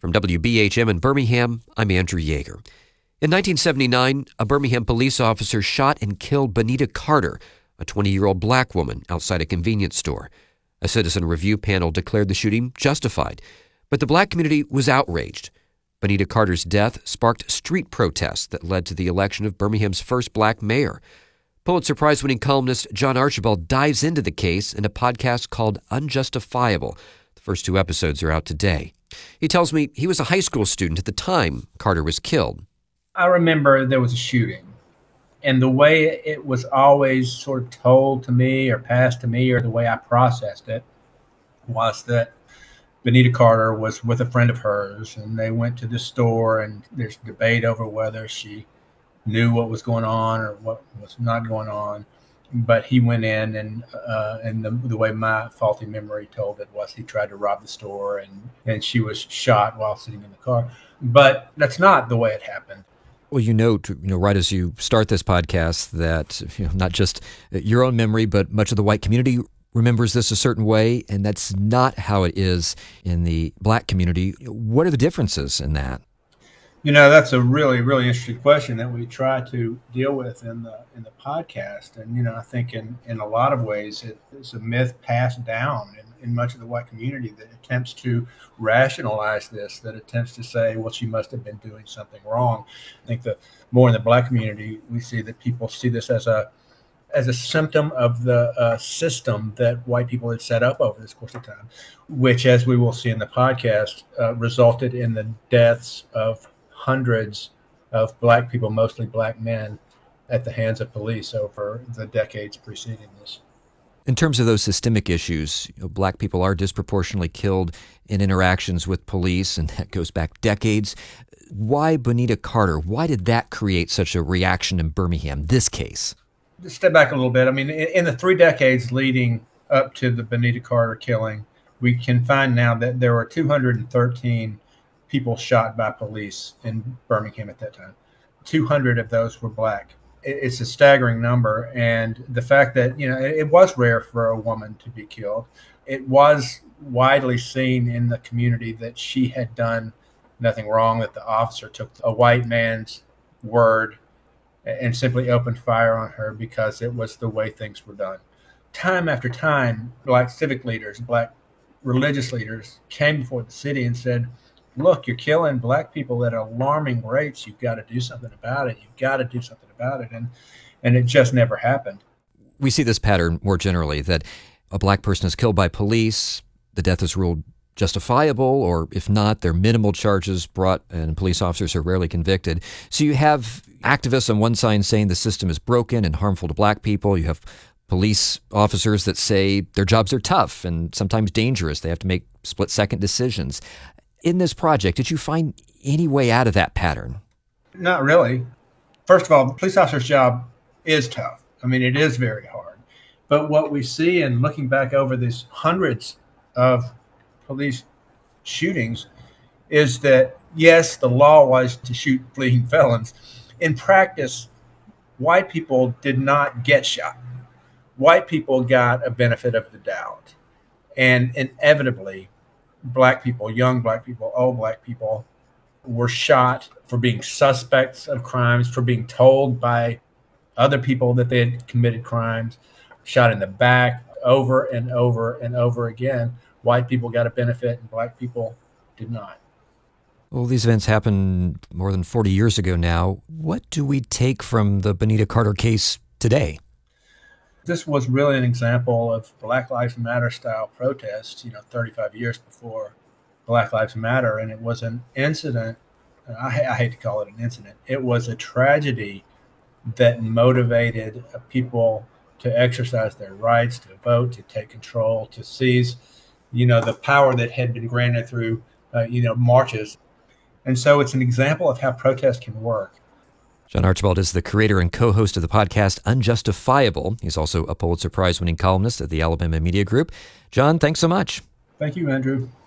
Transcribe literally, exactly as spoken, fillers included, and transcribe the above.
From W B H M in Birmingham, I'm Andrew Yeager. In nineteen seventy-nine, a Birmingham police officer shot and killed Bonita Carter, a twenty-year-old black woman, outside a convenience store. A citizen review panel declared the shooting justified, but the black community was outraged. Bonita Carter's death sparked street protests that led to the election of Birmingham's first black mayor. Pulitzer Prize-winning columnist John Archibald dives into the case in a podcast called Unjustifiable. The first two episodes are out today. He tells me he was a high school student at the time Carter was killed. I remember there was a shooting, and the way it was always sort of told to me or passed to me, or the way I processed it, was that Bonita Carter was with a friend of hers, and they went to the store, and there's debate over whether she knew what was going on or what was not going on. But he went in, and uh, and the, the way my faulty memory told it was he tried to rob the store, and, and she was shot while sitting in the car. But that's not the way it happened. Well, you note, you know, right as you start this podcast that, you know, not just your own memory, but much of the white community remembers this a certain way, and that's not how it is in the black community. What are the differences in that? You know, that's a really, really interesting question that we try to deal with in the in the podcast. And, you know, I think in, in a lot of ways it, it's a myth passed down in, in much of the white community that attempts to rationalize this, that attempts to say, well, she must have been doing something wrong. I think that more in the black community, we see that people see this as a as a symptom of the uh, system that white people had set up over this course of time, which, as we will see in the podcast, uh, resulted in the deaths of hundreds of black people, mostly black men, at the hands of police over the decades preceding this. In terms of those systemic issues, you know, black people are disproportionately killed in interactions with police, and that goes back decades. Why Bonita Carter? Why did that create such a reaction in Birmingham, this case? Just step back a little bit. I mean, in, in the three decades leading up to the Bonita Carter killing, we can find now that there were two hundred thirteen people shot by police in Birmingham at that time. two hundred of those were black. It's a staggering number. And the fact that, you know, it was rare for a woman to be killed. It was widely seen in the community that she had done nothing wrong, that the officer took a white man's word and simply opened fire on her because it was the way things were done. Time after time, black civic leaders, black religious leaders came before the city and said, look, you're killing black people at alarming rates. You've got to do something about it. You've got to do something about it. And and it just never happened. We see this pattern more generally, that a black person is killed by police, the death is ruled justifiable, or if not, there are minimal charges brought and police officers are rarely convicted. So you have activists on one side saying the system is broken and harmful to black people. You have police officers that say their jobs are tough and sometimes dangerous. They have to make split-second decisions. In this project, did you find any way out of that pattern? Not really. First of all, the police officer's job is tough. I mean, it is very hard. But what we see in looking back over these hundreds of police shootings is that, yes, the law was to shoot fleeing felons. In practice, white people did not get shot. White people got a benefit of the doubt. And inevitably, black people, young black people, old black people, were shot for being suspects of crimes, for being told by other people that they had committed crimes, shot in the back over and over and over again. White people got a benefit and black people did not. Well, these events happened more than forty years ago now. What do we take from the Bonita Carter case today? This was really an example of Black Lives Matter style protests, you know, thirty-five years before Black Lives Matter. And it was an incident. I, I hate to call it an incident. It was a tragedy that motivated people to exercise their rights, to vote, to take control, to seize, you know, the power that had been granted through, uh, you know, marches. And so it's an example of how protest can work. John Archibald is the creator and co-host of the podcast Unjustifiable. He's also a Pulitzer Prize-winning columnist at the Alabama Media Group. John, thanks so much. Thank you, Andrew.